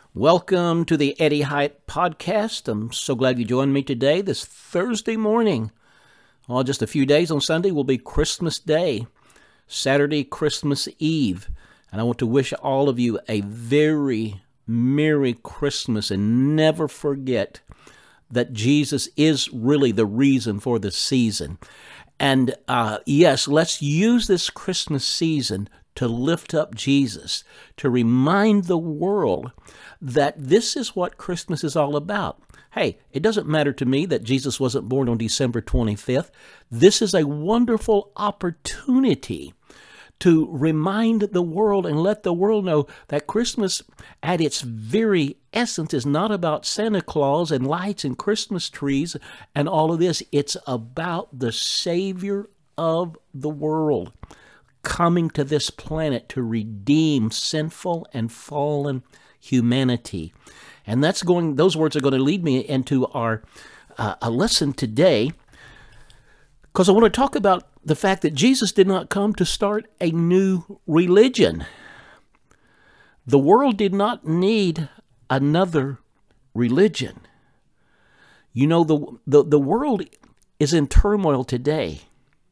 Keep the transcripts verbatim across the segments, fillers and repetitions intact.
Welcome to the Eddie Hyatt Podcast. I'm so glad you joined me today, this Thursday morning. Well, just a few days on Sunday will be Christmas Day, Saturday, Christmas Eve. And I want to wish all of you a very Merry Christmas and never forget that Jesus is really the reason for the season. And uh, yes, let's use this Christmas season to lift up Jesus, to remind the world that this is what Christmas is all about. Hey, it doesn't matter to me that Jesus wasn't born on December twenty-fifth. This is a wonderful opportunity to remind the world and let the world know that Christmas at its very essence is not about Santa Claus and lights and Christmas trees and all of this. It's about the Savior of the world coming to this planet to redeem sinful and fallen humanity. And that's going, those words are going to lead me into our uh, a lesson today, because I want to talk about the fact that Jesus did not come to start a new religion. The world did not need another religion. You know, the, the, the world is in turmoil today.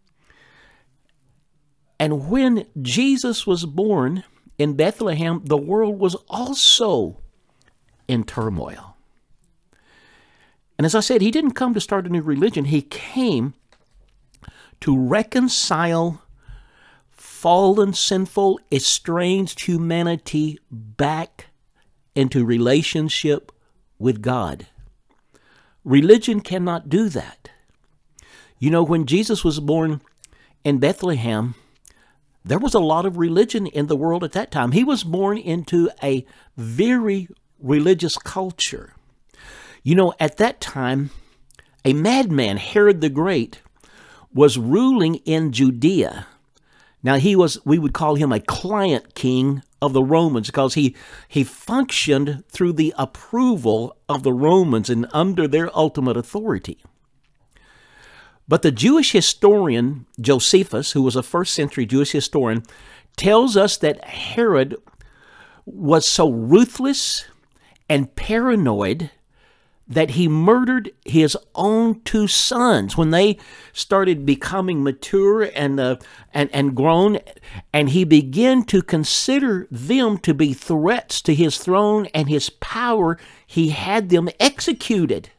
And when Jesus was born in Bethlehem, the world was also in turmoil. And as I said, he didn't come to start a new religion. He came to reconcile fallen, sinful, estranged humanity back into relationship with God. Religion cannot do that. You know, when Jesus was born in Bethlehem, there was a lot of religion in the world at that time. He was born into a very religious culture. You know, at that time, a madman, Herod the Great, was ruling in Judea. Now, he was, we would call him a client king of the Romans, because he, he functioned through the approval of the Romans and under their ultimate authority. But the Jewish historian Josephus, who was a first century Jewish historian, tells us that Herod was so ruthless and paranoid that he murdered his own two sons when they started becoming mature and uh, and and grown, and he began to consider them to be threats to his throne and his power. He had them executed.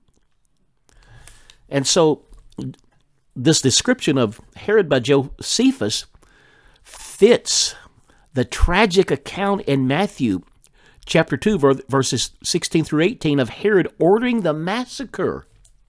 And so this description of Herod by Josephus fits the tragic account in Matthew chapter two, verses sixteen through eighteen, of Herod ordering the massacre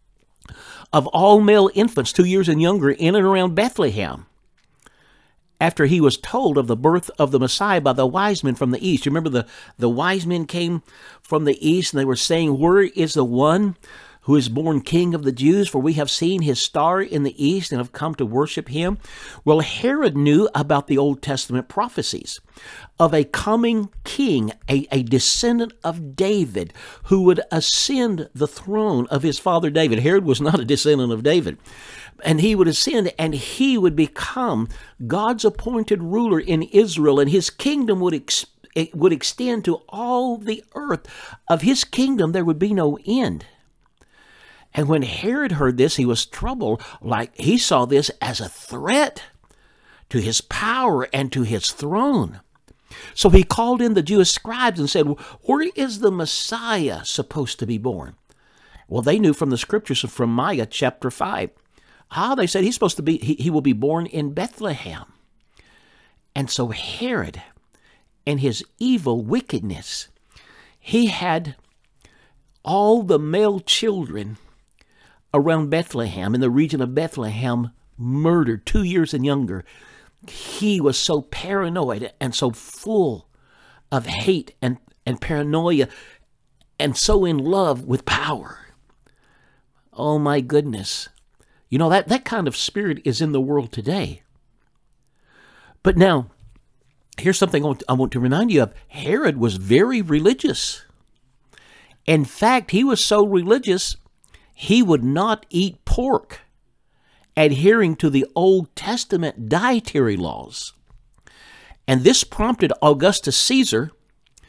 of all male infants two years and younger in and around Bethlehem after he was told of the birth of the Messiah by the wise men from the east. You remember the, the wise men came from the east and they were saying, "Where is the one who is born King of the Jews? For we have seen his star in the east and have come to worship him." Well, Herod knew about the Old Testament prophecies of a coming king, a, a descendant of David, who would ascend the throne of his father David. Herod was not a descendant of David. And he would ascend and he would become God's appointed ruler in Israel, and his kingdom would ex- it would extend to all the earth. Of his kingdom there would be no end. And when Herod heard this, he was troubled, like he saw this as a threat to his power and to his throne. So he called in the Jewish scribes and said, "Where is the Messiah supposed to be born?" Well, they knew from the scriptures from Micah chapter five. Ah, they said he's supposed to be, he, he will be born in Bethlehem. And so Herod, in his evil wickedness, he had all the male children around Bethlehem, in the region of Bethlehem, murdered, two years and younger. He was so paranoid and so full of hate and, and paranoia and so in love with power. Oh my goodness. You know, that, that kind of spirit is in the world today. But now, here's something I want, I want to remind you of. Herod was very religious. In fact, he was so religious, he would not eat pork, adhering to the Old Testament dietary laws. And this prompted Augustus Caesar,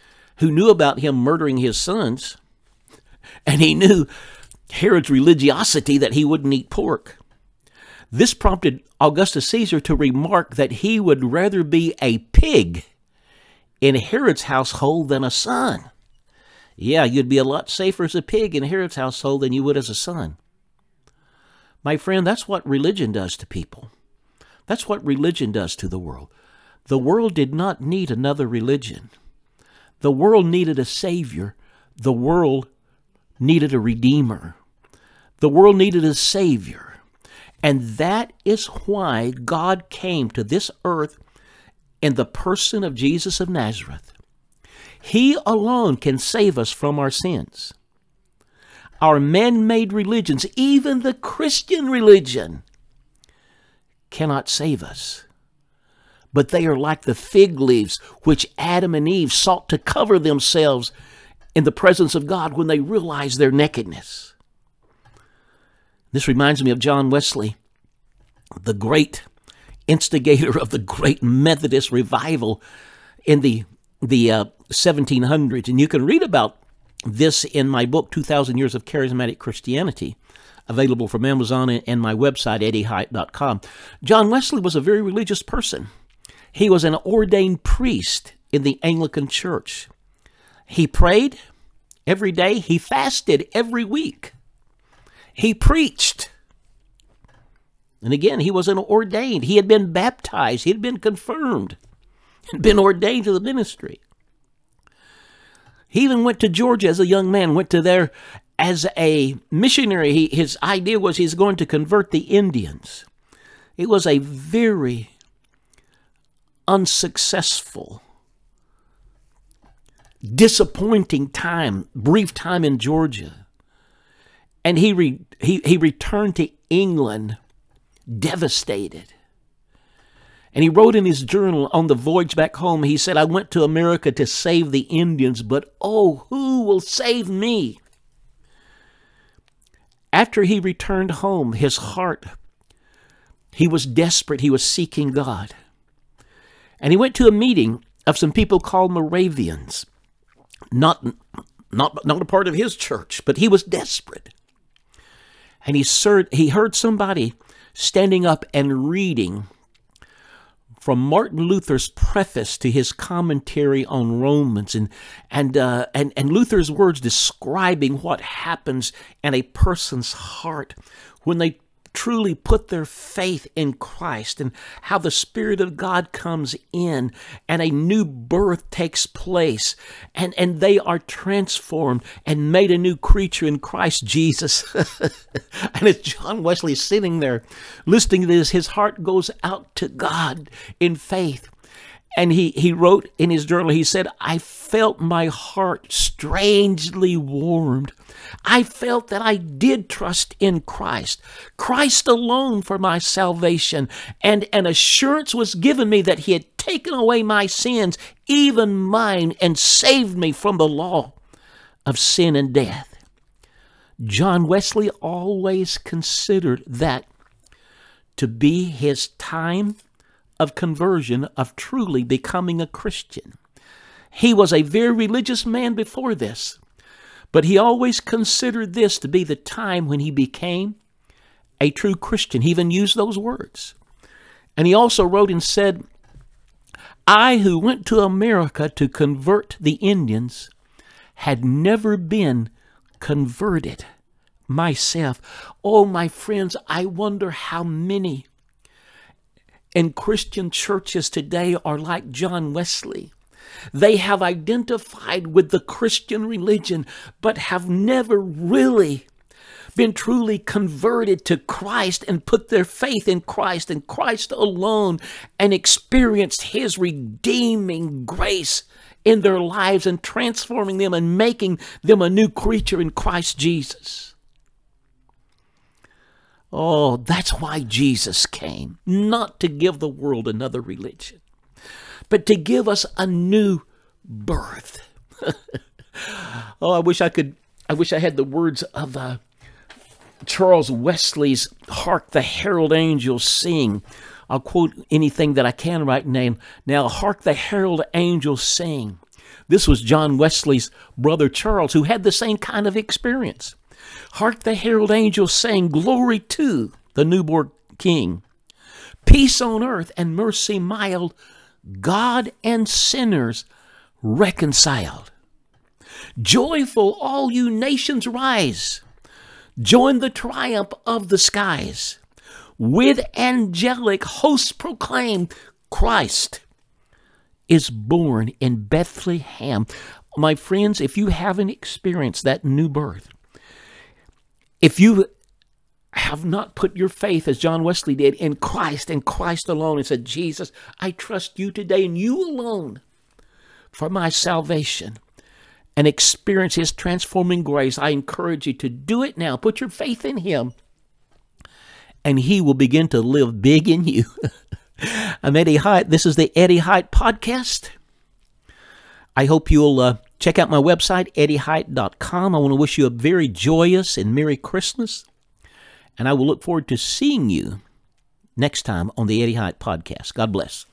who knew about him murdering his sons, and he knew Herod's religiosity that he wouldn't eat pork. This prompted Augustus Caesar to remark that he would rather be a pig in Herod's household than a son. Yeah, you'd be a lot safer as a pig in Herod's household than you would as a son. My friend, that's what religion does to people. That's what religion does to the world. The world did not need another religion. The world needed a Savior. The world needed a Redeemer. The world needed a Savior. And that is why God came to this earth in the person of Jesus of Nazareth. He alone can save us from our sins. Our man-made religions, even the Christian religion, cannot save us. But they are like the fig leaves which Adam and Eve sought to cover themselves in the presence of God when they realized their nakedness. This reminds me of John Wesley, the great instigator of the great Methodist revival in the, the uh, seventeen hundreds. And you can read about this in my book, two thousand Years of Charismatic Christianity, available from Amazon and my website, eddie hite dot com. John Wesley was a very religious person. He was an ordained priest in the Anglican Church. He prayed every day. He fasted every week. He preached. And again, he was an ordained. He had been baptized. He had been confirmed and been ordained to the ministry. He even went to Georgia as a young man, went to there as a missionary. He, his idea was he's going to convert the Indians. It was a very unsuccessful, disappointing time, brief time in Georgia. And he, re, he, he returned to England devastated. And he wrote in his journal on the voyage back home, he said, I went to America to save the Indians, but oh, who will save me? After he returned home, his heart, he was desperate. He was seeking God. And he went to a meeting of some people called Moravians, not, not, not a part of his church, but he was desperate. And he heard, he heard somebody standing up and reading from Martin Luther's preface to his commentary on Romans, and and uh, and and Luther's words describing what happens in a person's heart when they truly put their faith in Christ, and how the Spirit of God comes in and a new birth takes place, and, and they are transformed and made a new creature in Christ Jesus. And as John Wesley sitting there listening to this, his heart goes out to God in faith. And he, he wrote in his journal, he said, I felt my heart strangely warmed. I felt that I did trust in Christ, Christ alone for my salvation. And an assurance was given me that he had taken away my sins, even mine, and saved me from the law of sin and death. John Wesley always considered that to be his time of conversion, of truly becoming a Christian. He was a very religious man before this, but he always considered this to be the time when he became a true Christian. He even used those words. And he also wrote and said, I who went to America to convert the Indians had never been converted myself. Oh, my friends, I wonder how many and Christian churches today are like John Wesley. They have identified with the Christian religion, but have never really been truly converted to Christ and put their faith in Christ and Christ alone, and experienced his redeeming grace in their lives and transforming them and making them a new creature in Christ Jesus. Oh, that's why Jesus came, not to give the world another religion, but to give us a new birth. Oh, I wish I could, I wish I had the words of uh, Charles Wesley's Hark the Herald Angels Sing. I'll quote anything that I can right now. Now, hark the herald angels sing. This was John Wesley's brother Charles, who had the same kind of experience. Hark the herald angels saying, glory to the newborn King. Peace on earth and mercy mild, God and sinners reconciled. Joyful all you nations rise, join the triumph of the skies. With angelic hosts proclaim, Christ is born in Bethlehem. My friends, if you haven't experienced that new birth, if you have not put your faith, as John Wesley did, in Christ and Christ alone, and said, Jesus, I trust you today and you alone for my salvation, and experience his transforming grace, I encourage you to do it now. Put your faith in him, and he will begin to live big in you. I'm Eddie Hyatt. This is the Eddie Hyatt Podcast. I hope you'll uh, check out my website, eddie hyatt dot com. I want to wish you a very joyous and Merry Christmas, and I will look forward to seeing you next time on the Eddie Hyatt Podcast. God bless.